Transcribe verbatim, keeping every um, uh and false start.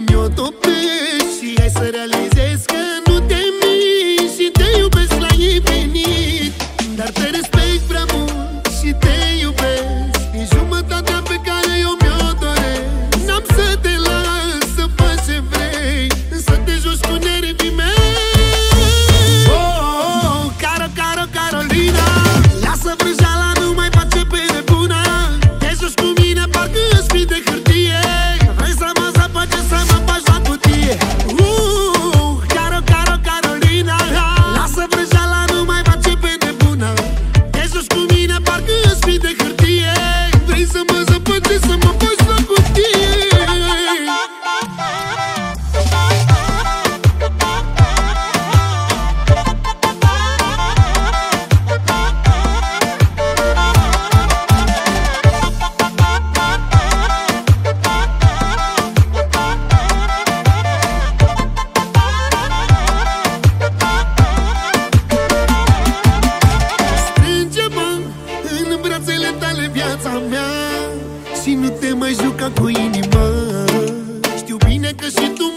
mi-o topești și hai să realizezi că nu te miști și te iubesc la infinit. Dar te respect prea mult și te iubesc, e jumătatea pe care eu mi-o doresc. N-am să te las să faci ce vrei, să te joci cu nervii mei. Oh, oh, oh, Caro, Caro, Carolina, lasă vrăjeala, nu mai face pe nebuna. Te joci cu mine, parcă îți fii de hârtie. Vrei să mă zăpăci, să mă faci la cutie. uh, Caro, Caro, Carolina, lasă vrăjeala, nu mai face pe nebuna. Te joci cu mine, parcă îți fii de hârtie. Vrei să mă zăpăci, să mă faci la cutie. Viața mea și nu te mai juca cu inima. Știu bine că și tu